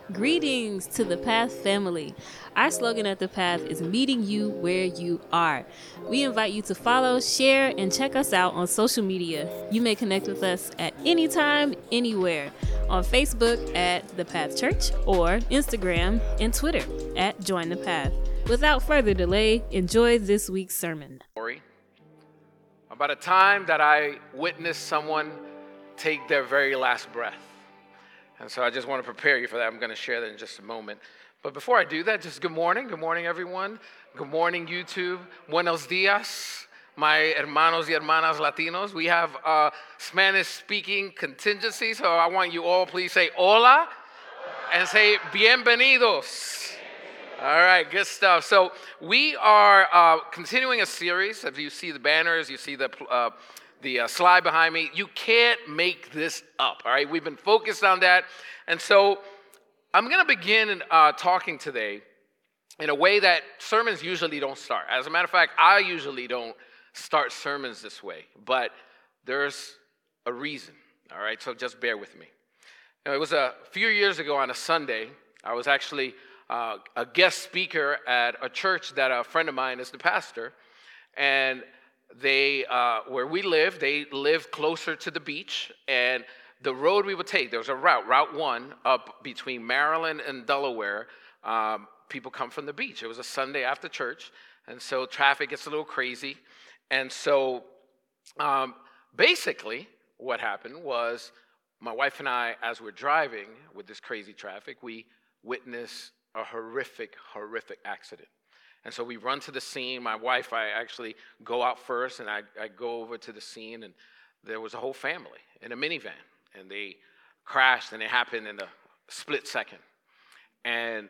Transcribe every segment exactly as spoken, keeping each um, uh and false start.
Greetings to the Path family. Our slogan at the Path is meeting you where you are. We invite you to follow, share, and check us out on social media. You may connect with us at any time, anywhere. On Facebook at The Path Church or Instagram and Twitter at Join the Path. Without further delay, enjoy this week's sermon. About a time that I witnessed someone take their very last breath. And so I just want to prepare you for that. I'm going to share that in just a moment. But before I do that, just good morning. Good morning, everyone. Good morning, YouTube. Buenos dias, my hermanos y hermanas Latinos. We have a Spanish-speaking contingency, so I want you all please say hola and say bienvenidos. All right, good stuff. So we are uh, continuing a series. If you see the banners, you see the uh, the uh, slide behind me. You can't make this up, all right? We've been focused on that. And so I'm going to begin uh, talking today in a way that sermons usually don't start. As a matter of fact, I usually don't start sermons this way, but there's a reason, all right? So just bear with me. Now, it was a few years ago on a Sunday. I was actually uh, a guest speaker at a church that a friend of mine is the pastor, and They, uh, where we live, they lived closer to the beach, and the road we would take, there was a route, Route one, up between Maryland and Delaware. Um, people come from the beach. It was a Sunday after church, and so traffic gets a little crazy. And so um, basically what happened was my wife and I, as we're driving with this crazy traffic, we witnessed a horrific, horrific accident. And so we run to the scene. My wife, I actually go out first, and I, I go over to the scene, and there was a whole family in a minivan, and they crashed, and it happened in a split second. And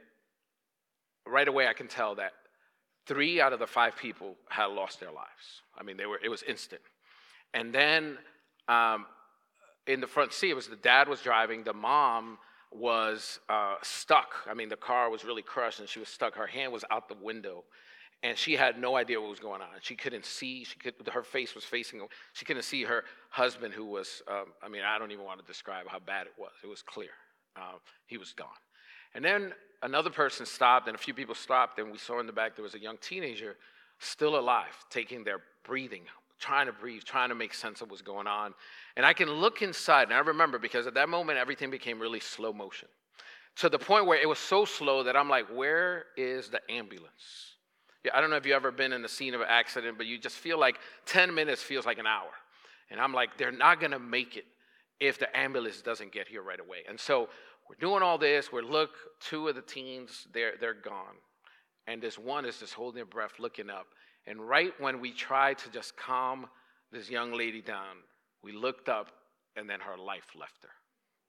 right away, I can tell that three out of the five people had lost their lives. I mean, they were it was instant. And then um, in the front seat, it was the dad was driving, the mom was uh, stuck. I mean, the car was really crushed, and she was stuck. Her hand was out the window, and she had no idea what was going on. She couldn't see. She could. Her face was facing. She couldn't see her husband, who was. Um, I mean, I don't even want to describe how bad it was. It was clear. Uh, he was gone. And then another person stopped, and a few people stopped, and we saw in the back there was a young teenager still alive, taking their breathing, trying to breathe, trying to make sense of what's going on. And I can look inside, and I remember because at that moment, everything became really slow motion. To the point where it was so slow that I'm like, where is the ambulance? Yeah, I don't know if you've ever been in the scene of an accident, but you just feel like ten minutes feels like an hour. And I'm like, they're not going to make it if the ambulance doesn't get here right away. And so we're doing all this. We look, two of the teens, they're, they're gone. And this one is just holding their breath, looking up. And right when we tried to just calm this young lady down, we looked up, and then her life left her.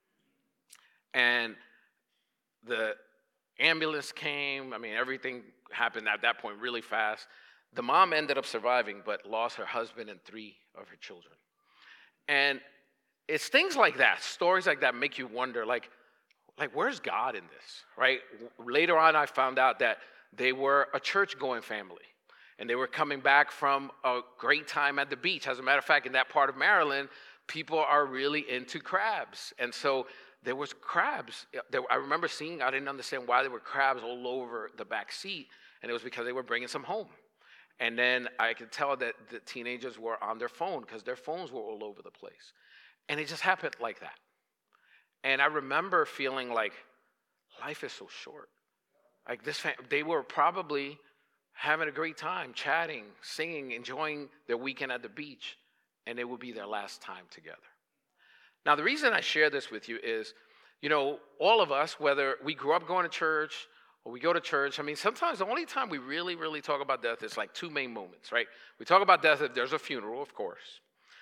And the ambulance came. I mean, everything happened at that point really fast. The mom ended up surviving, but lost her husband and three of her children. And it's things like that, stories like that make you wonder, like, like where's God in this, right? Later on, I found out that they were a church-going family. And they were coming back from a great time at the beach. As a matter of fact, in that part of Maryland, people are really into crabs. And so there was crabs. There, I remember seeing, I didn't understand why there were crabs all over the back seat. And it was because they were bringing some home. And then I could tell that the teenagers were on their phone because their phones were all over the place. And it just happened like that. And I remember feeling like life is so short. Like this, fam- they were probably having a great time, chatting, singing, enjoying their weekend at the beach, and it would be their last time together. Now, the reason I share this with you is, you know, all of us, whether we grew up going to church or we go to church, I mean, sometimes the only time we really, really talk about death is like two main moments, right? We talk about death if there's a funeral, of course,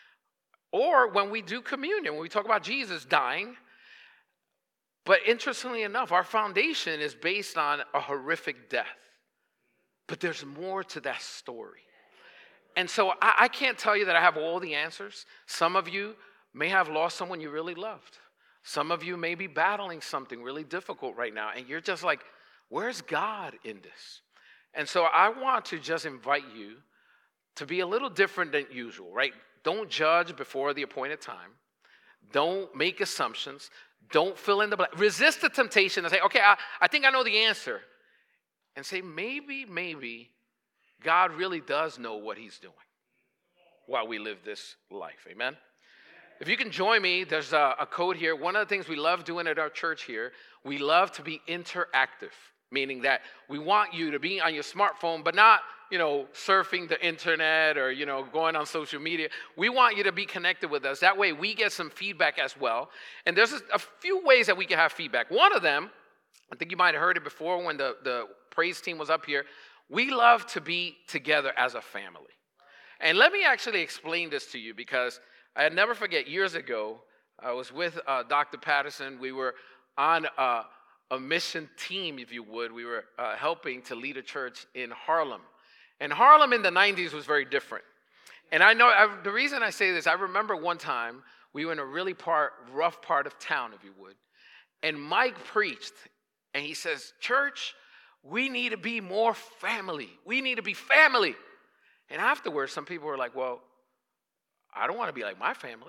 or when we do communion, when we talk about Jesus dying. But interestingly enough, our foundation is based on a horrific death. But there's more to that story. And so I, I can't tell you that I have all the answers. Some of you may have lost someone you really loved. Some of you may be battling something really difficult right now. And you're just like, where's God in this? And so I want to just invite you to be a little different than usual, right? Don't judge before the appointed time. Don't make assumptions. Don't fill in the blank. Resist the temptation and say, okay, I, I think I know the answer. And say, maybe, maybe God really does know what he's doing while we live this life. Amen? If you can join me, there's a, a code here. One of the things we love doing at our church here, we love to be interactive, meaning that we want you to be on your smartphone, but not, you know, surfing the internet or, you know, going on social media. We want you to be connected with us. That way we get some feedback as well. And there's a, a few ways that we can have feedback. One of them, I think you might have heard it before when the, the praise team was up here. We love to be together as a family. And let me actually explain this to you, because I never forget, years ago, I was with uh, Doctor Patterson. We were on a, a mission team, if you would. We were uh, helping to lead a church in Harlem. And Harlem in the nineties was very different. And I know, I, the reason I say this, I remember one time we were in a really part, rough part of town, if you would. And Mike preached, and he says, church, we need to be more family. We need to be family. And afterwards, some people were like, well, I don't want to be like my family.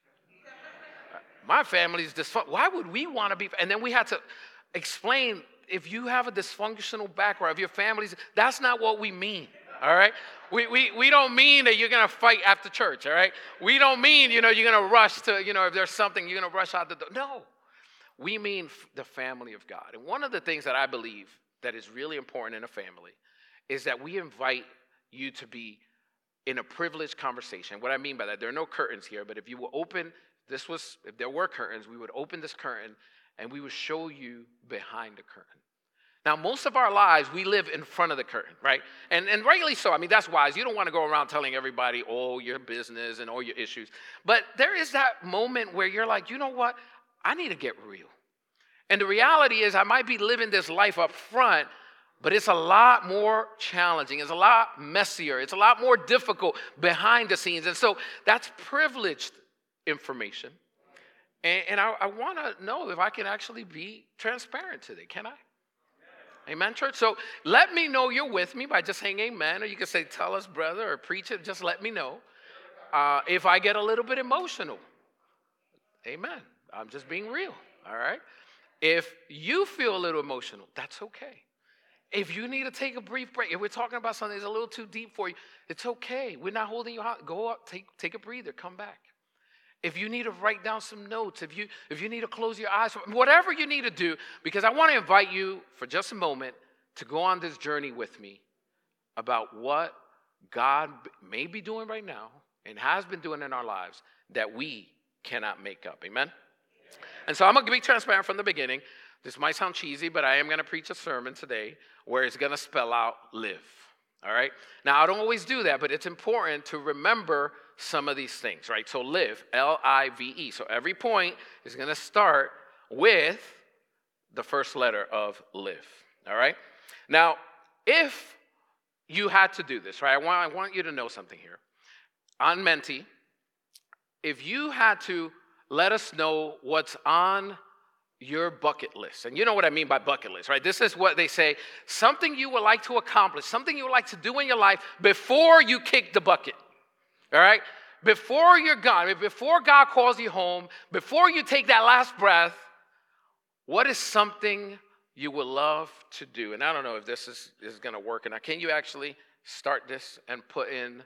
My family's dysfunctional. Why would we want to be? And then we had to explain, if you have a dysfunctional background, if your family's, that's not what we mean, all right? We we we don't mean that you're going to fight after church, all right? We don't mean, you know, you're going to rush to, you know, if there's something, you're going to rush out the door. No, we mean the family of God. And one of the things that I believe that is really important in a family is that we invite you to be in a privileged conversation. What I mean by that, there are no curtains here, but if you will open, this was, if there were curtains, we would open this curtain and we would show you behind the curtain. Now, most of our lives, we live in front of the curtain, right? And and rightly so. I mean, that's wise. You don't want to go around telling everybody all your business and all your issues. But there is that moment where you're like, you know what? I need to get real. And the reality is I might be living this life up front, but it's a lot more challenging. It's a lot messier. It's a lot more difficult behind the scenes. And so that's privileged information. And, and I, I want to know if I can actually be transparent today. Can I? Amen, church? So let me know you're with me by just saying amen. Or you can say, tell us, brother, or preach it. Just let me know. Uh, if I get a little bit emotional, amen. I'm just being real, all right? If you feel a little emotional, that's okay. If you need to take a brief break, if we're talking about something that's a little too deep for you, it's okay. We're not holding you out. Go up, take, take a breather, come back. If you need to write down some notes, if you, if you need to close your eyes, whatever you need to do, because I want to invite you for just a moment to go on this journey with me about what God may be doing right now and has been doing in our lives that we cannot make up. Amen? And so I'm going to be transparent from the beginning. This might sound cheesy, but I am going to preach a sermon today where it's going to spell out live. All right? Now, I don't always do that, but it's important to remember some of these things, right? So live, L I V E. So every point is going to start with the first letter of live. All right? Now, if you had to do this, right? I want, I want you to know something here. On Menti, if you had to let us know what's on your bucket list. And you know what I mean by bucket list, right? This is what they say, something you would like to accomplish, something you would like to do in your life before you kick the bucket, all right? Before you're gone, I mean, before God calls you home, before you take that last breath, what is something you would love to do? And I don't know if this is, is going to work. And can you actually start this and put in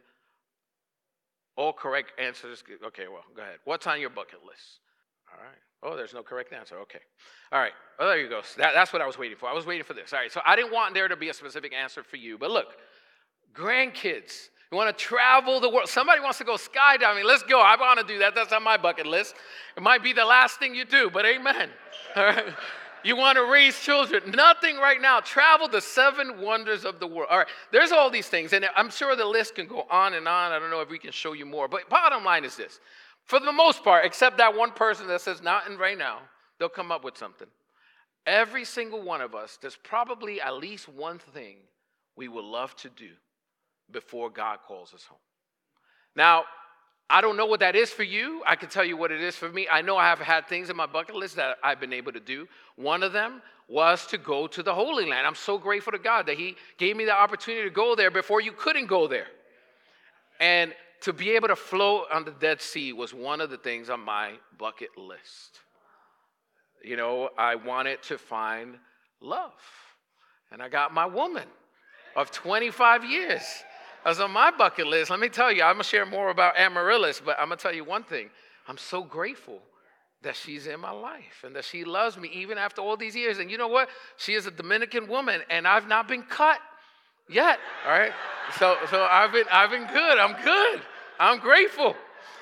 all correct answers? Okay, well, go ahead. What's on your bucket list? All right. Oh, there's no correct answer. Okay. All right. Oh, there you go. That, that's what I was waiting for. I was waiting for this. All right. So I didn't want there to be a specific answer for you. But look, grandkids, you want to travel the world. Somebody wants to go skydiving. Let's go. I want to do that. That's on my bucket list. It might be the last thing you do, but amen. All right. You want to raise children. Nothing right now. Travel the seven wonders of the world. All right. There's all these things. And I'm sure the list can go on and on. I don't know if we can show you more. But bottom line is this. For the most part, except that one person that says not in right now, they'll come up with something. Every single one of us, there's probably at least one thing we would love to do before God calls us home. Now, I don't know what that is for you. I can tell you what it is for me. I know I have had things in my bucket list that I've been able to do. One of them was to go to the Holy Land. I'm so grateful to God that he gave me the opportunity to go there before you couldn't go there. And to be able to float on the Dead Sea was one of the things on my bucket list. you know, I wanted to find love. And I got my woman of twenty-five years. That's on my bucket list. Let me tell you, I'm going to share more about Amaryllis, but I'm going to tell you one thing. I'm so grateful that she's in my life and that she loves me even after all these years. And you know what? She is a Dominican woman, and I've not been cut yet, all right? So so I've been I've been good. I'm good. I'm grateful.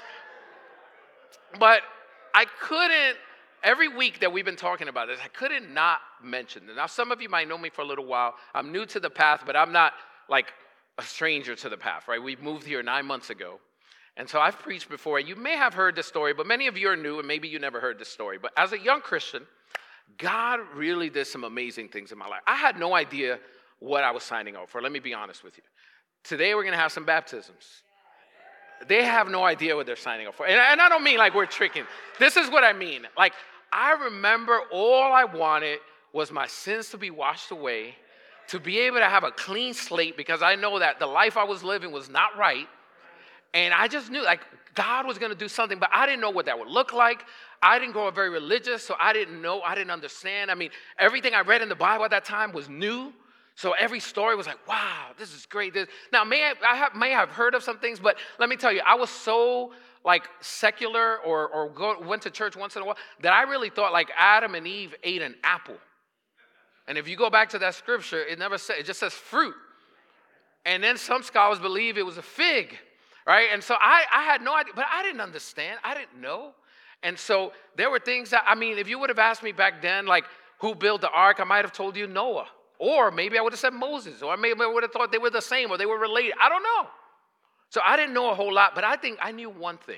But I couldn't, every week that we've been talking about this, I couldn't not mention it. Now, some of you might know me for a little while. I'm new to the path, but I'm not like a stranger to the path, right? We moved here nine months ago. And so I've preached before. You may have heard this story, but many of you are new, and maybe you never heard this story. But as a young Christian, God really did some amazing things in my life. I had no idea what I was signing up for. Let me be honest with you. Today, we're going to have some baptisms. They have no idea what they're signing up for. And, and I don't mean like we're tricking. This is what I mean. Like, I remember all I wanted was my sins to be washed away, to be able to have a clean slate, because I know that the life I was living was not right. And I just knew, like, God was going to do something, but I didn't know what that would look like. I didn't grow up very religious, so I didn't know, I didn't understand. I mean, everything I read in the Bible at that time was new. So every story was like, wow, this is great. This. Now, may I, I have, may have heard of some things, but let me tell you, I was so, like, secular or, or go, went to church once in a while that I really thought, like, Adam and Eve ate an apple. And if you go back to that scripture, it never says, it just says fruit. And then some scholars believe it was a fig, right? And so I, I had no idea, but I didn't understand. I didn't know. And so there were things that, I mean, if you would have asked me back then, like, who built the ark, I might have told you Noah. Or maybe I would have said Moses. Or maybe I would have thought they were the same or they were related. I don't know. So I didn't know a whole lot, but I think I knew one thing.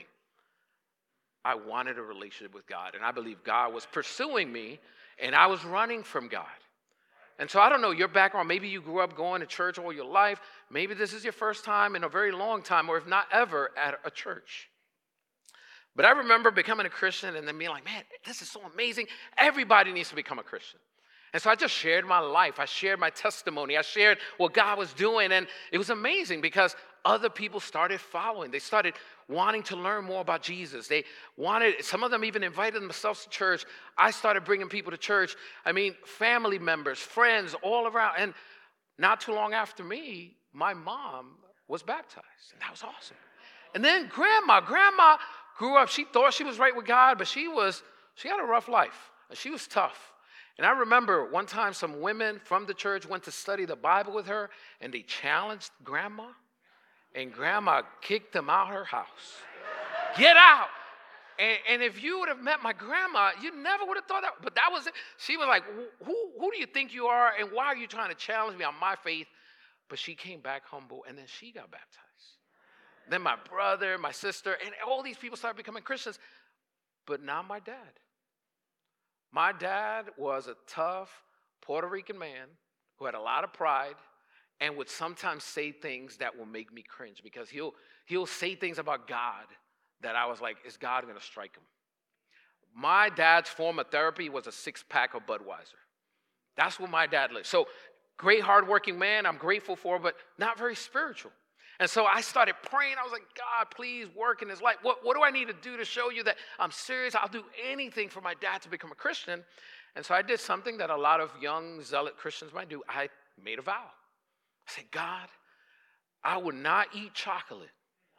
I wanted a relationship with God, and I believe God was pursuing me, and I was running from God. And so I don't know your background. Maybe you grew up going to church all your life. Maybe this is your first time in a very long time, or if not ever, at a church. But I remember becoming a Christian and then being like, man, this is so amazing. Everybody needs to become a Christian. And so I just shared my life. I shared my testimony. I shared what God was doing. And it was amazing because other people started following. They started wanting to learn more about Jesus. They wanted, some of them even invited themselves to church. I started bringing people to church. I mean, family members, friends, all around. And not too long after me, my mom was baptized. And that was awesome. And then grandma, grandma grew up. She thought she was right with God, but she was, she had a rough life. She was tough. And I remember one time some women from the church went to study the Bible with her, and they challenged grandma. And grandma kicked them out of her house. Get out. And, and if you would have met my grandma, you never would have thought that. But that was it. She was like, who, who do you think you are? And why are you trying to challenge me on my faith? But she came back humble, and then she got baptized. Then my brother, my sister, and all these people started becoming Christians. But not my dad. My dad was a tough Puerto Rican man who had a lot of pride, and would sometimes say things that will make me cringe because he'll he'll say things about God that I was like, is God going to strike him? My dad's form of therapy was a six-pack of Budweiser. That's what my dad lived. So great, hardworking man, I'm grateful for, but not very spiritual. And so I started praying. I was like, God, please work in his life. What, what do I need to do to show you that I'm serious? I'll do anything for my dad to become a Christian. And so I did something that a lot of young zealot Christians might do. I made a vow. I said, God, I will not eat chocolate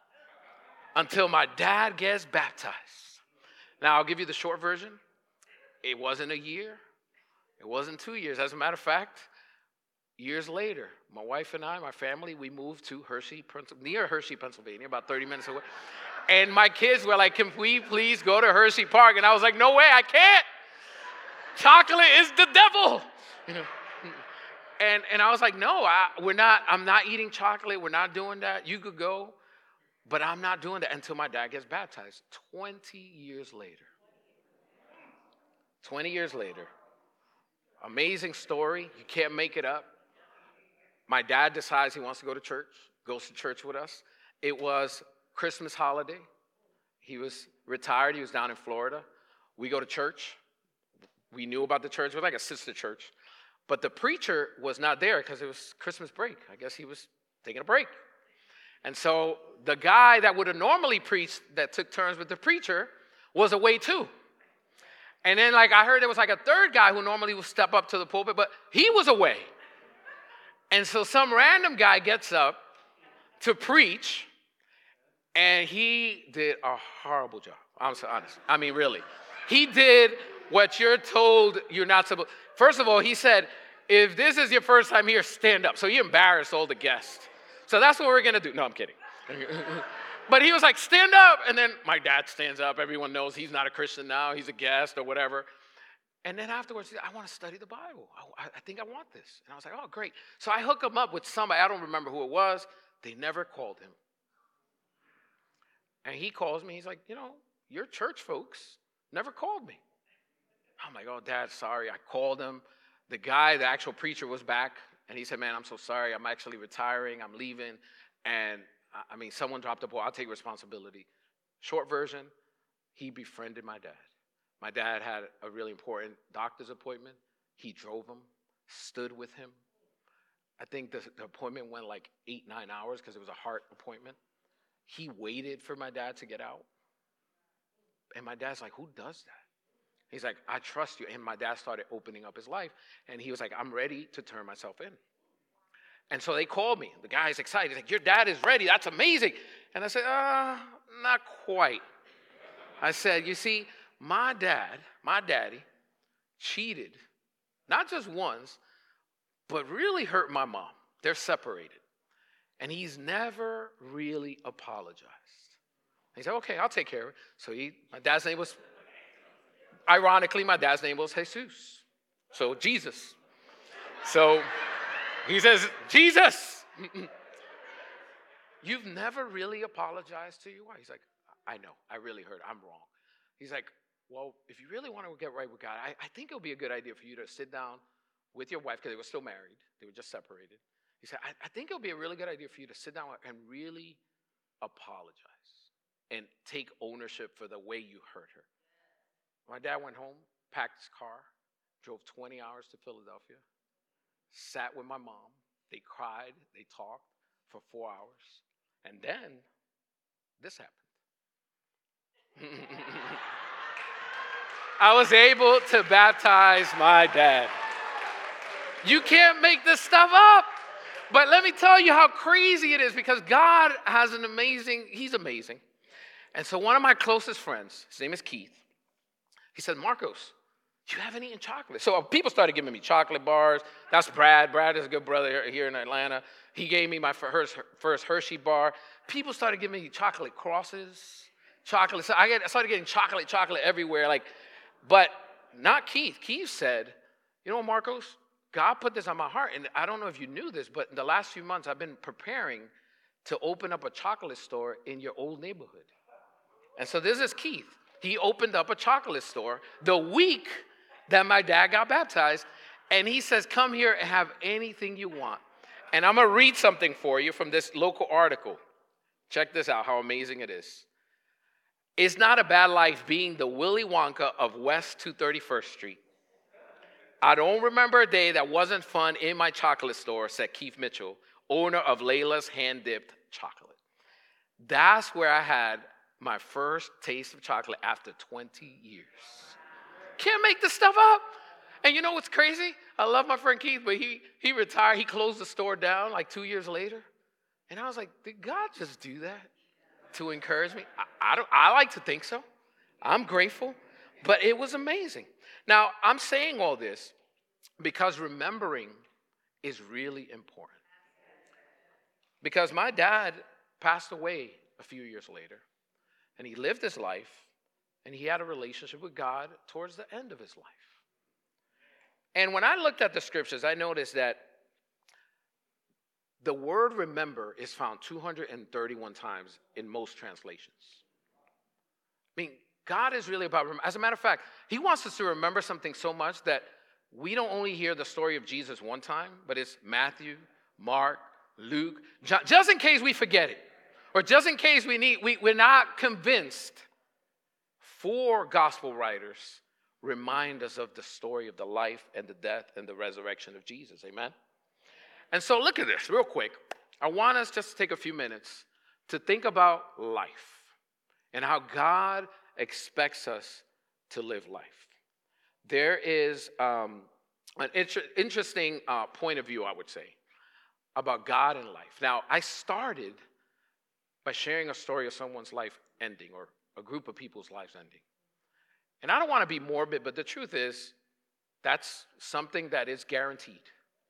until my dad gets baptized. Now, I'll give you the short version. It wasn't a year. It wasn't two years. As a matter of fact, years later, my wife and I, my family, we moved to Hershey, near Hershey, Pennsylvania, about thirty minutes away. And my kids were like, can we please go to Hershey Park? And I was like, no way, I can't. Chocolate is the devil. You know. And and I was like, no, I, we're not, I'm not eating chocolate. We're not doing that. You could go, but I'm not doing that until my dad gets baptized. twenty years later. twenty years later. Amazing story. You can't make it up. My dad decides he wants to go to church, goes to church with us. It was Christmas holiday. He was retired. He was down in Florida. We go to church. We knew about the church. It was like a sister church. But the preacher was not there because it was Christmas break. I guess he was taking a break. And so the guy that would have normally preached that took turns with the preacher was away too. And then like I heard there was like a third guy who normally would step up to the pulpit, but he was away. And so some random guy gets up to preach, and he did a horrible job. I'm so honest. I mean, really. He did what you're told you're not supposed. First of all, he said, if this is your first time here, stand up. So he embarrassed all the guests. So that's what we're going to do. No, I'm kidding. But he was like, stand up. And then my dad stands up. Everyone knows he's not a Christian now. He's a guest or whatever. And then afterwards, he said, I want to study the Bible. I, I think I want this. And I was like, oh, great. So I hook him up with somebody. I don't remember who it was. They never called him. And he calls me. He's like, you know, your church folks never called me. I'm like, oh, Dad, sorry. I called him. The guy, the actual preacher, was back. And he said, man, I'm so sorry. I'm actually retiring. I'm leaving. And, I mean, someone dropped the ball. I'll take responsibility. Short version, he befriended my dad. My dad had a really important doctor's appointment. He drove him, stood with him. I think the, the appointment went like eight, nine hours because it was a heart appointment. He waited for my dad to get out. And my dad's like, who does that? He's like, I trust you. And my dad started opening up his life. And he was like, I'm ready to turn myself in. And so they called me. The guy's excited. He's like, your dad is ready. That's amazing. And I said, uh, not quite. I said, you see, my dad, my daddy, cheated, not just once, but really hurt my mom. They're separated. And he's never really apologized. He said, okay, I'll take care of it. So he, my dad's name was, ironically, my dad's name was Jesus. So Jesus. So he says, Jesus, you've never really apologized to your wife. He's like, I know, I really heard, I'm wrong. He's like, well, if you really want to get right with God, I, I think it would be a good idea for you to sit down with your wife, because they were still married. They were just separated. He said, I, I think it would be a really good idea for you to sit down and really apologize and take ownership for the way you hurt her. My dad went home, packed his car, drove twenty hours to Philadelphia, sat with my mom. They cried, they talked for four hours. And then this happened. I was able to baptize my dad. You can't make this stuff up. But let me tell you how crazy it is, because God has an amazing, he's amazing. And so one of my closest friends, his name is Keith, he said, Marcos, you haven't eaten chocolate. So people started giving me chocolate bars. That's Brad. Brad is a good brother here in Atlanta. He gave me my first, first Hershey bar. People started giving me chocolate crosses, chocolate. So I, get, I started getting chocolate, chocolate everywhere. Like, but not Keith. Keith said, you know what, Marcos? God put this on my heart. And I don't know if you knew this, but in the last few months, I've been preparing to open up a chocolate store in your old neighborhood. And so this is Keith. He opened up a chocolate store the week that my dad got baptized. And he says, come here and have anything you want. And I'm going to read something for you from this local article. Check this out, how amazing it is. It's not a bad life being the Willy Wonka of West two thirty-first Street. I don't remember a day that wasn't fun in my chocolate store, said Keith Mitchell, owner of Layla's Hand-Dipped Chocolate. That's where I had my first taste of chocolate after twenty years. Can't make this stuff up. And you know what's crazy? I love my friend Keith, but he, he retired. He closed the store down like two years later. And I was like, did God just do that to encourage me? I, I, don't, I like to think so. I'm grateful. But it was amazing. Now, I'm saying all this because remembering is really important. Because my dad passed away a few years later, and he lived his life, and he had a relationship with God towards the end of his life. And when I looked at the scriptures, I noticed that the word remember is found two hundred thirty-one times in most translations. I mean, God is really about, as a matter of fact, he wants us to remember something so much that we don't only hear the story of Jesus one time, but it's Matthew, Mark, Luke, John, just in case we forget it, or just in case we need, we, we're not convinced. Four gospel writers remind us of the story of the life and the death and the resurrection of Jesus, amen? And so look at this real quick. I want us just to take a few minutes to think about life and how God expects us to live life. there is um, an inter- interesting uh, point of view, I would say, about God and life. Now, I started by sharing a story of someone's life ending, or a group of people's lives ending. And I don't want to be morbid, but the truth is, that's something that is guaranteed.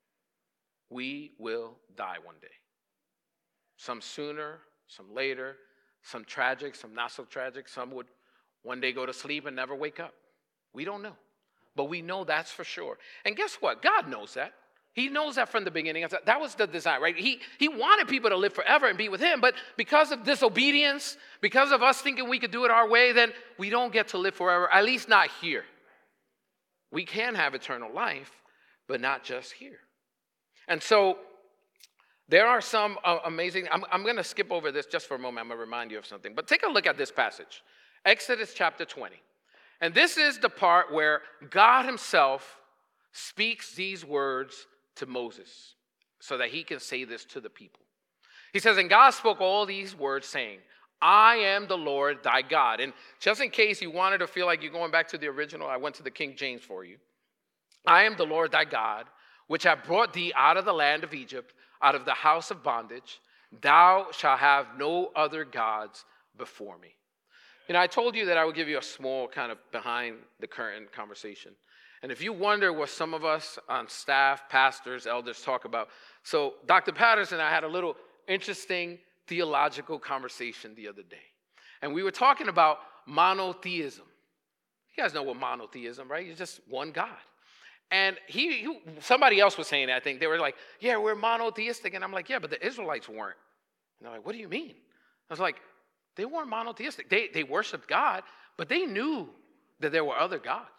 We will die one day. Some sooner, some later, some tragic, some not so tragic. Some would one day go to sleep and never wake up. We don't know. But we know that's for sure. And guess what? God knows that. He knows that from the beginning. That was the design, right? He, he wanted people to live forever and be with him, but because of disobedience, because of us thinking we could do it our way, then we don't get to live forever, at least not here. We can have eternal life, but not just here. And so there are some uh, amazing, I'm, I'm going to skip over this just for a moment. I'm going to remind you of something. But take a look at this passage, Exodus chapter twenty. And this is the part where God himself speaks these words to Moses so that he can say this to the people. He says, and God spoke all these words saying, I am the Lord thy God. And just in case you wanted to feel like you're going back to the original, I went to the King James for you. I am the Lord thy God, which have brought thee out of the land of Egypt, out of the house of bondage. Thou shalt have no other gods before me. You know, I told you that I would give you a small kind of behind the curtain conversation. And if you wonder what some of us on staff, pastors, elders talk about, so Doctor Patterson and I had a little interesting theological conversation the other day. And we were talking about monotheism. You guys know what monotheism, right? It's just one God. And he, he, somebody else was saying that, I think. They were like, yeah, we're monotheistic. And I'm like, yeah, but the Israelites weren't. And they're like, what do you mean? I was like, they weren't monotheistic. They, they worshiped God, but they knew that there were other gods.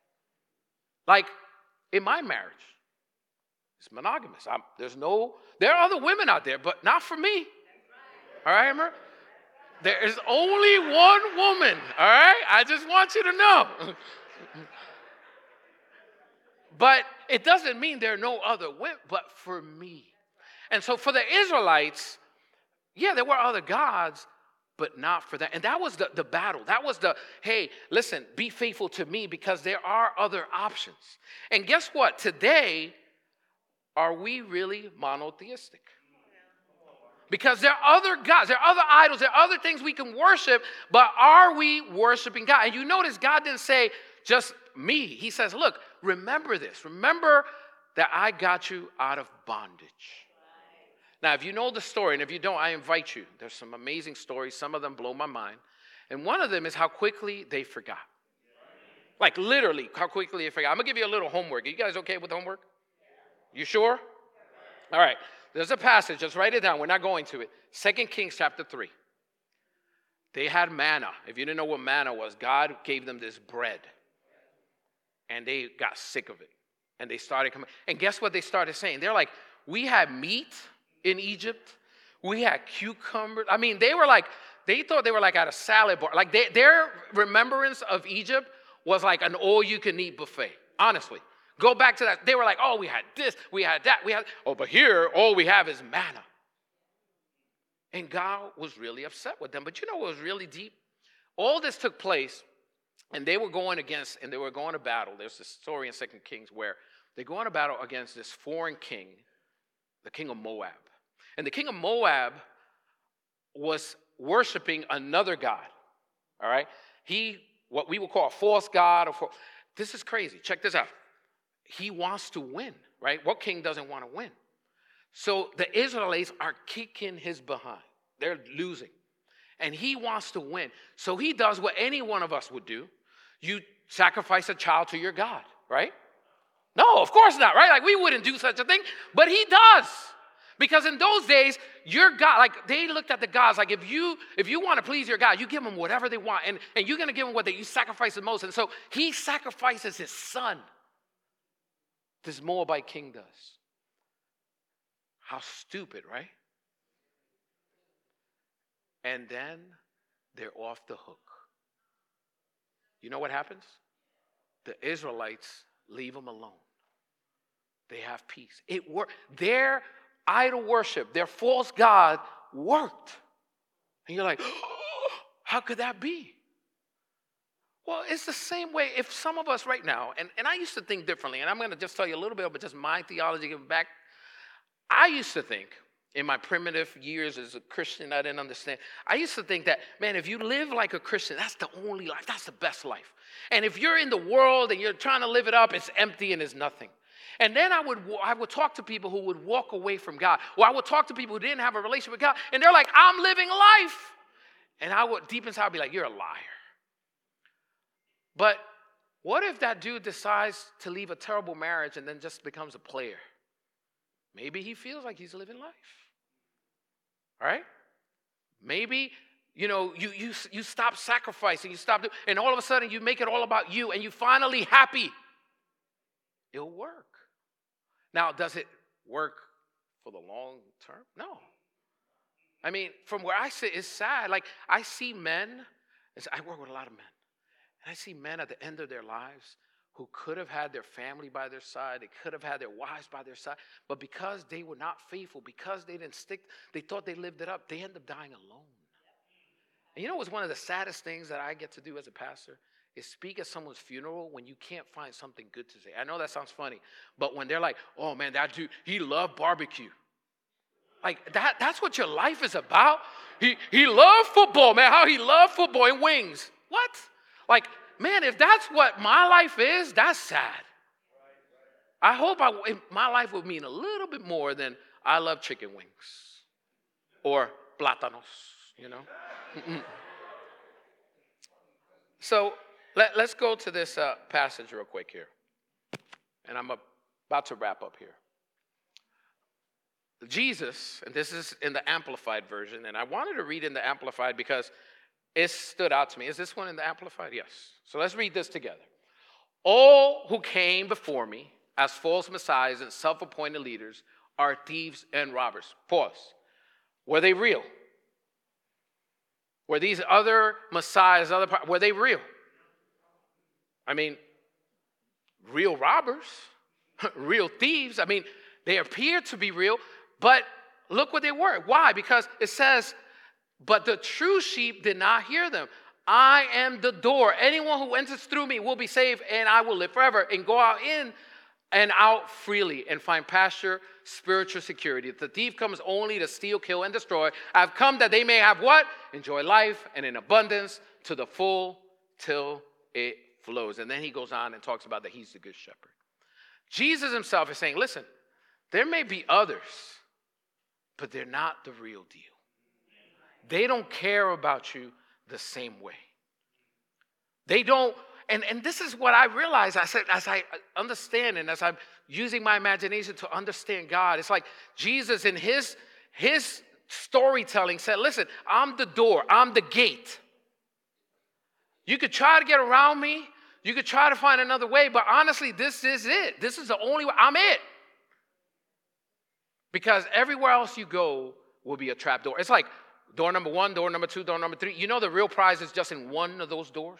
Like in my marriage, it's monogamous. I'm, there's no, there are other women out there, but not for me. All right, remember? There is only one woman, all right? I just want you to know. But it doesn't mean there are no other women, but for me. And so for the Israelites, yeah, there were other gods, but not for that. And that was the, the battle. That was the, hey, listen, be faithful to me because there are other options. And guess what? Today, are we really monotheistic? Because there are other gods, there are other idols, there are other things we can worship, but are we worshiping God? And you notice God didn't say just me. He says, look, remember this. Remember that I got you out of bondage. Now, if you know the story, and if you don't, I invite you. There's some amazing stories. Some of them blow my mind. And one of them is how quickly they forgot. Like literally, how quickly they forgot. I'm going to give you a little homework. Are you guys okay with homework? You sure? All right. There's a passage. Just write it down. We're not going to it. Second Kings chapter three. They had manna. If you didn't know what manna was, God gave them this bread. And they got sick of it. And they started coming. And guess what they started saying? They're like, we had meat in Egypt. We had cucumbers. I mean, they were like, they thought they were like at a salad bar. Like they, their remembrance of Egypt was like an all-you-can-eat buffet, honestly. Go back to that. They were like, oh, we had this, we had that, we had, oh, but here, all we have is manna. And God was really upset with them. But you know what was really deep? All this took place, and they were going against, and they were going to battle. There's this story in Second Kings where they go on a battle against this foreign king, the king of Moab. And the king of Moab was worshiping another god, all right? He, what we would call a false god. Or for, this is crazy. Check this out. He wants to win, right? What king doesn't want to win? So the Israelites are kicking his behind. They're losing. And he wants to win. So he does what any one of us would do. You sacrifice a child to your God, right? No, of course not, right? Like we wouldn't do such a thing, but he does. Because in those days, your God, like they looked at the gods, like if you if you want to please your God, you give them whatever they want. And, and you're going to give them what they, you sacrifice the most. And so he sacrifices his son. This Moabite king does. How stupid, right? And then they're off the hook. You know what happens? The Israelites leave them alone. They have peace. It worked. Their idol worship, their false god worked. And you're like, oh, how could that be? Well, it's the same way if some of us right now, and, and I used to think differently, and I'm going to just tell you a little bit about just my theology giving back. I used to think, in my primitive years as a Christian, I didn't understand. I used to think that, man, if you live like a Christian, that's the only life. That's the best life. And if you're in the world and you're trying to live it up, it's empty and it's nothing. And then I would I would talk to people who would walk away from God. Or I would talk to people who didn't have a relationship with God. And they're like, I'm living life. And I would, deep inside, be like, you're a liar. But what if that dude decides to leave a terrible marriage and then just becomes a player? Maybe he feels like he's living life. All right? Maybe, you know, you you you stop sacrificing, you stop doing, and all of a sudden you make it all about you and you finally happy. It'll work. Now, does it work for the long term? No. I mean, from where I sit, it's sad. Like, I see men, I work with a lot of men, and I see men at the end of their lives who could have had their family by their side, they could have had their wives by their side, but because they were not faithful, because they didn't stick, they thought they lived it up, they end up dying alone. And you know what's one of the saddest things that I get to do as a pastor? Is speak at someone's funeral when you can't find something good to say. I know that sounds funny, but when they're like, oh man, that dude, he loved barbecue. Like, that, that's what your life is about? He, he loved football, man, how he loved football and wings. What? Like, man, if that's what my life is, that's sad. I hope I, my life would mean a little bit more than I love chicken wings or plátanos, you know. Mm-mm. So let, let's go to this uh, passage real quick here. And I'm about to wrap up here. Jesus, and this is in the Amplified version, and I wanted to read in the Amplified because it stood out to me. Is this one in the Amplified? Yes. So let's read this together. All who came before me as false messiahs and self-appointed leaders are thieves and robbers. Pause. Were they real? Were these other messiahs, other were they real? I mean, real robbers, real thieves. I mean, they appear to be real, but look what they were. Why? Because it says, but the true sheep did not hear them. I am the door. Anyone who enters through me will be saved, and I will live forever and go out in and out freely and find pasture, spiritual security. The thief comes only to steal, kill, and destroy. I've come that they may have what? Enjoy life and in abundance to the full till it flows. And then he goes on and talks about that he's the good shepherd. Jesus himself is saying, listen, there may be others, but they're not the real deal. They don't care about you the same way. They don't, and, and this is what I realize I said, as I understand and as I'm using my imagination to understand God. It's like Jesus in his, his storytelling said, listen, I'm the door, I'm the gate. You could try to get around me, you could try to find another way, but honestly, this is it. This is the only way, I'm it. Because everywhere else you go will be a trap door. It's like door number one, door number two, door number three. You know the real prize is just in one of those doors?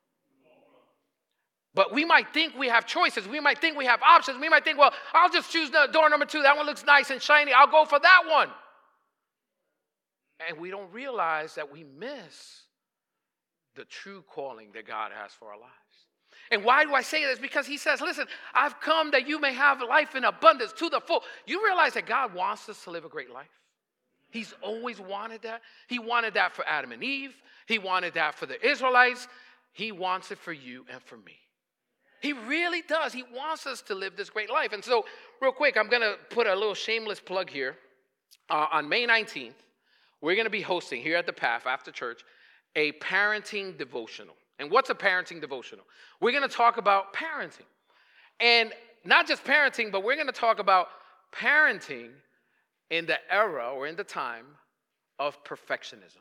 But we might think we have choices. We might think we have options. We might think, well, I'll just choose the door number two. That one looks nice and shiny. I'll go for that one. And we don't realize that we miss the true calling that God has for our lives. And why do I say this? Because he says, listen, I've come that you may have life in abundance to the full. You realize that God wants us to live a great life? He's always wanted that. He wanted that for Adam and Eve. He wanted that for the Israelites. He wants it for you and for me. He really does. He wants us to live this great life. And so, real quick, I'm going to put a little shameless plug here. Uh, on May nineteenth, we're going to be hosting here at the P A F after church a parenting devotional. And what's a parenting devotional? We're going to talk about parenting. And not just parenting, but we're going to talk about parenting in the era or in the time of perfectionism.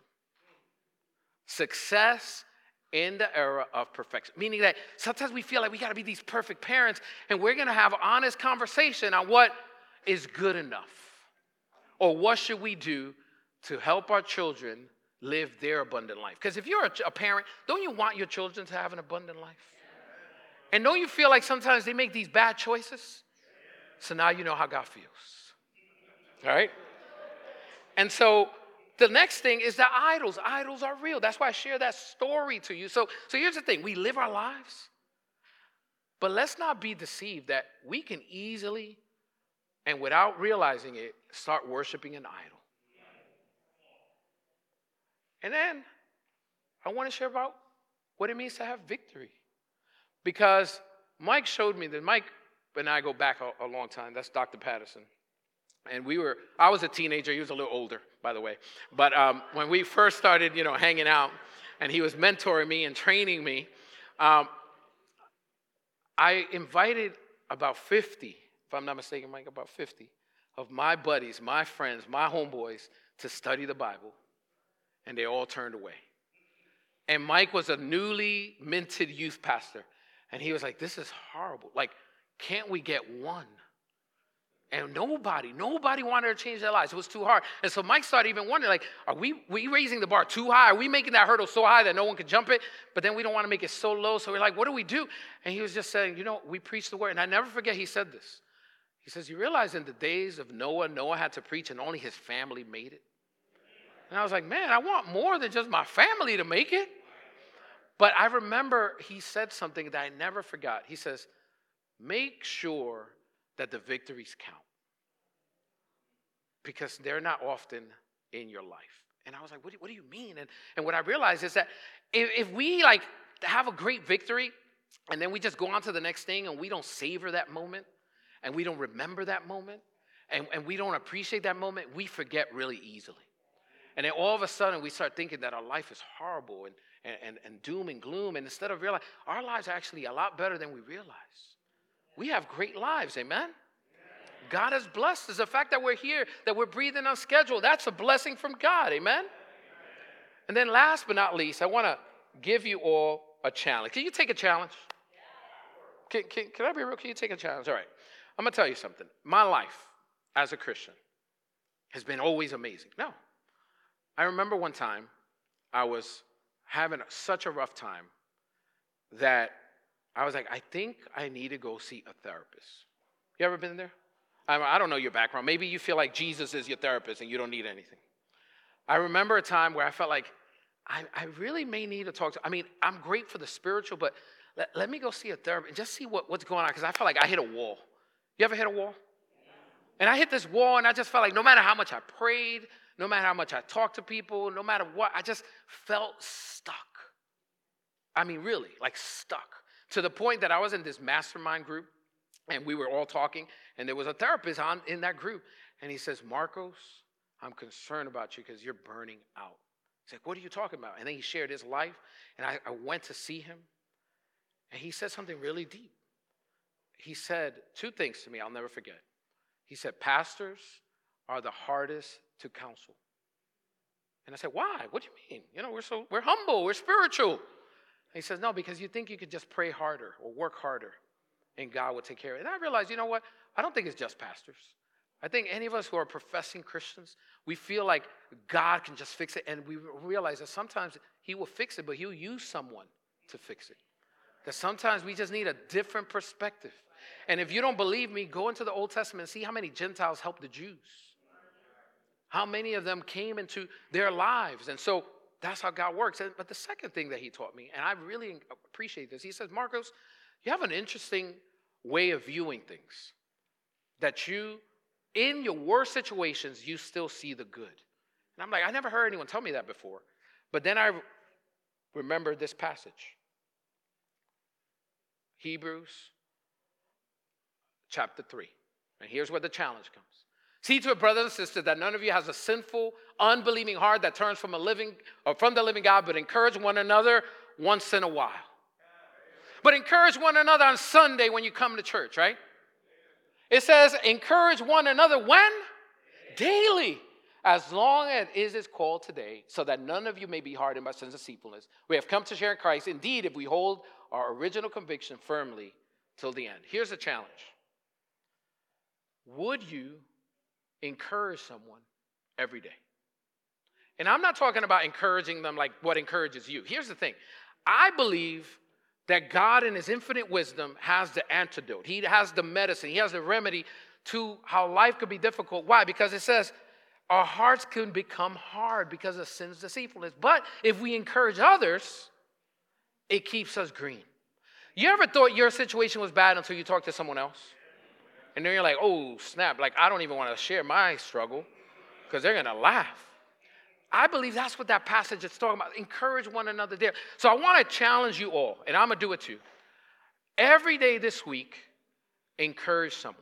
Success in the era of perfection. Meaning that sometimes we feel like we got to be these perfect parents, and we're going to have an honest conversation on what is good enough. Or what should we do to help our children live their abundant life? Because if you're a, a parent, don't you want your children to have an abundant life? And don't you feel like sometimes they make these bad choices? So now you know how God feels. All right? And so The next thing is that idols. Idols are real. That's why I share that story to you. So, so here's the thing. We live our lives, but let's not be deceived that we can easily and without realizing it, start worshiping an idol. And then I want to share about what it means to have victory. Because Mike showed me that Mike and I go back a, a long time. That's Doctor Patterson. And we were, I was a teenager. He was a little older, by the way. But um, when we first started, you know, hanging out, and he was mentoring me and training me, um, I invited about fifty, if I'm not mistaken, Mike, about fifty of my buddies, my friends, my homeboys to study the Bible. And they all turned away. And Mike was a newly minted youth pastor. And he was like, this is horrible. Like, can't we get one? And nobody, nobody wanted to change their lives. It was too hard. And so Mike started even wondering, like, are we, we raising the bar too high? Are we making that hurdle so high that no one can jump it? But then we don't want to make it so low. So we're like, what do we do? And he was just saying, you know, we preach the word. And I never forget he said this. He says, you realize in the days of Noah, Noah had to preach and only his family made it? And I was like, man, I want more than just my family to make it. But I remember he said something that I never forgot. He says, make sure that the victories count, because they're not often in your life. And I was like, what do, what do you mean? And, and what I realized is that if, if we like have a great victory and then we just go on to the next thing and we don't savor that moment and we don't remember that moment and, and we don't appreciate that moment, we forget really easily. And then all of a sudden we start thinking that our life is horrible and, and, and, and doom and gloom. And instead of realizing our lives are actually a lot better than we realize. We have great lives, amen? God has blessed us. The fact that we're here, that we're breathing on schedule, that's a blessing from God, amen? And then last but not least, I want to give you all a challenge. Can you take a challenge? Can, can, can I be real? Can you take a challenge? All right. I'm going to tell you something. My life as a Christian has been always amazing. No. I remember one time I was having such a rough time that I was like, I think I need to go see a therapist. You ever been there? I, I don't know your background. Maybe you feel like Jesus is your therapist and you don't need anything. I remember a time where I felt like I, I really may need to talk to, I mean, I'm great for the spiritual, but let, let me go see a therapist and just see what, what's going on, because I felt like I hit a wall. You ever hit a wall? And I hit this wall and I just felt like no matter how much I prayed, no matter how much I talked to people, no matter what, I just felt stuck. I mean, really, like stuck. To the point that I was in this mastermind group, and we were all talking, and there was a therapist on in that group, and he says, Marcos, I'm concerned about you because you're burning out. He's like, what are you talking about? And then he shared his life, and I, I went to see him, and he said something really deep. He said two things to me I'll never forget. He said, pastors are the hardest to counsel. And I said, why? What do you mean? You know, we're so we're humble, we're spiritual. He says, no, because you think you could just pray harder or work harder and God will take care of it. And I realized, you know what? I don't think it's just pastors. I think any of us who are professing Christians, we feel like God can just fix it. And we realize that sometimes he will fix it, but he'll use someone to fix it. That sometimes we just need a different perspective. And if you don't believe me, go into the Old Testament and see how many Gentiles helped the Jews. How many of them came into their lives. And so that's how God works. But the second thing that he taught me, and I really appreciate this, he says, Marcos, you have an interesting way of viewing things. That you, in your worst situations, you still see the good. And I'm like, I never heard anyone tell me that before. But then I remembered this passage. Hebrews chapter three. And here's where the challenge comes. See to it, brothers and sisters, that none of you has a sinful, unbelieving heart that turns from a living or from the living God, but encourage one another once in a while. But encourage one another on Sunday when you come to church, right? It says, encourage one another when? Daily. As long as it is called today, so that none of you may be hardened by sins of deceitfulness. We have come to share in Christ. Indeed, if we hold our original conviction firmly till the end. Here's the challenge. Would you encourage someone every day? And I'm not talking about encouraging them like what encourages you. Here's the thing. I believe that God in his infinite wisdom has the antidote. He has the medicine. He has the remedy to how life could be difficult. Why? Because it says, our hearts can become hard because of sin's deceitfulness. But if we encourage others, it keeps us green. You ever thought your situation was bad until you talked to someone else? And then you're like, oh, snap. Like, I don't even want to share my struggle because they're going to laugh. I believe that's what that passage is talking about. Encourage one another there. So I want to challenge you all, and I'm going to do it too. Every day this week, encourage someone.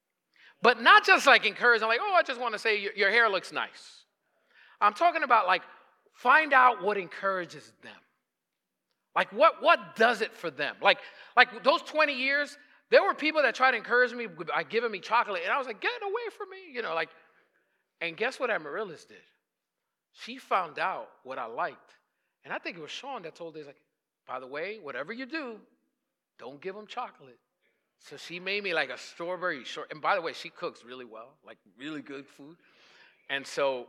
But not just like encourage, I'm like, oh, I just want to say your, your hair looks nice. I'm talking about like, find out what encourages them. Like, what, what does it for them? Like, like those twenty years, there were people that tried to encourage me by giving me chocolate, and I was like, get away from me, you know, like, and guess what Amaryllis did? She found out what I liked. And I think it was Sean that told her, like, by the way, whatever you do, don't give them chocolate. So she made me like a strawberry short. And by the way, she cooks really well, like really good food. And so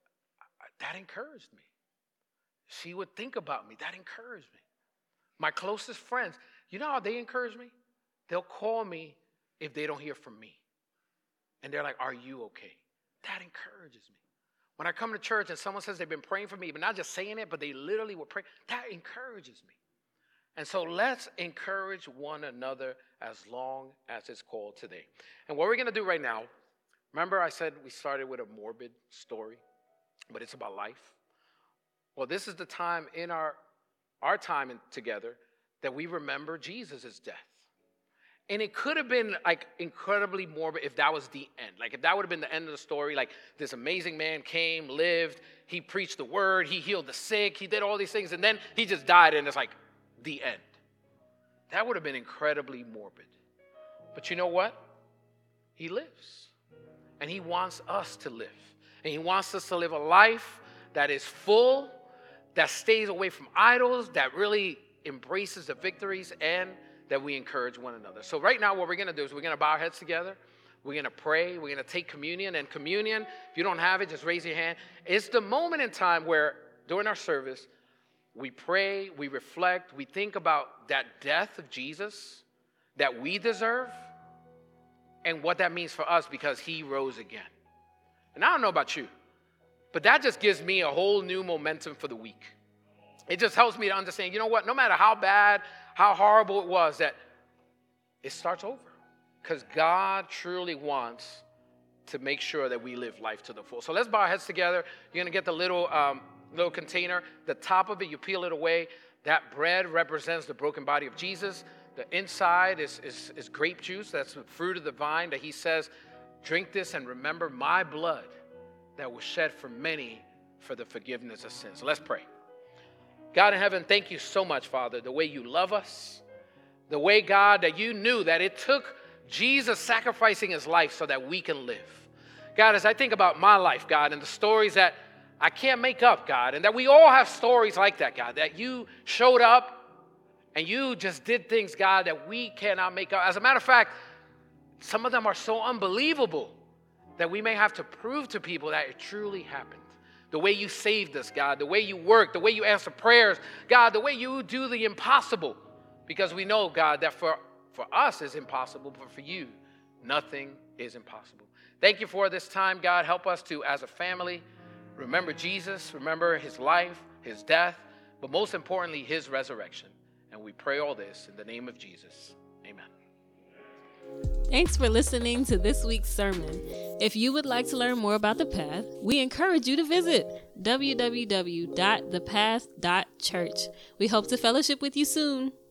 that encouraged me. She would think about me. That encouraged me. My closest friends, you know how they encourage me? They'll call me if they don't hear from me. And they're like, are you okay? That encourages me. When I come to church and someone says they've been praying for me, but not just saying it, but they literally were praying, that encourages me. And so let's encourage one another as long as it's called today. And what we're going to do right now, remember I said we started with a morbid story, but it's about life. Well, this is the time in our, our time in, together that we remember Jesus' death. And it could have been like incredibly morbid if that was the end. Like if that would have been the end of the story, like this amazing man came, lived, he preached the word, he healed the sick, he did all these things, and then he just died and it's like the end. That would have been incredibly morbid. But you know what? He lives. And he wants us to live. And he wants us to live a life that is full, that stays away from idols, that really embraces the victories, and that we encourage one another. So right now what we're going to do is we're going to bow our heads together. We're going to pray. We're going to take communion. And communion, if you don't have it, just raise your hand. It's the moment in time where during our service, we pray, we reflect, we think about that death of Jesus that we deserve and what that means for us because he rose again. And I don't know about you, but that just gives me a whole new momentum for the week. It just helps me to understand, you know what, no matter how bad, how horrible it was, that it starts over. Because God truly wants to make sure that we live life to the full. So let's bow our heads together. You're going to get the little um, little container. The top of it, you peel it away. That bread represents the broken body of Jesus. The inside is, is, is grape juice. That's the fruit of the vine that he says, drink this and remember my blood that was shed for many for the forgiveness of sins. So let's pray. God in heaven, thank you so much, Father, the way you love us, the way, God, that you knew that it took Jesus sacrificing his life so that we can live. God, as I think about my life, God, and the stories that I can't make up, God, and that we all have stories like that, God, that you showed up and you just did things, God, that we cannot make up. As a matter of fact, some of them are so unbelievable that we may have to prove to people that it truly happened. The way you saved us, God, the way you work, the way you answer prayers, God, the way you do the impossible. Because we know, God, that for, for us it's impossible, but for you, nothing is impossible. Thank you for this time, God. Help us to, as a family, remember Jesus, remember his life, his death, but most importantly, his resurrection. And we pray all this in the name of Jesus. Amen. Thanks for listening to this week's sermon. If you would like to learn more about The Path, we encourage you to visit w w w dot the path dot church. We hope to fellowship with you soon.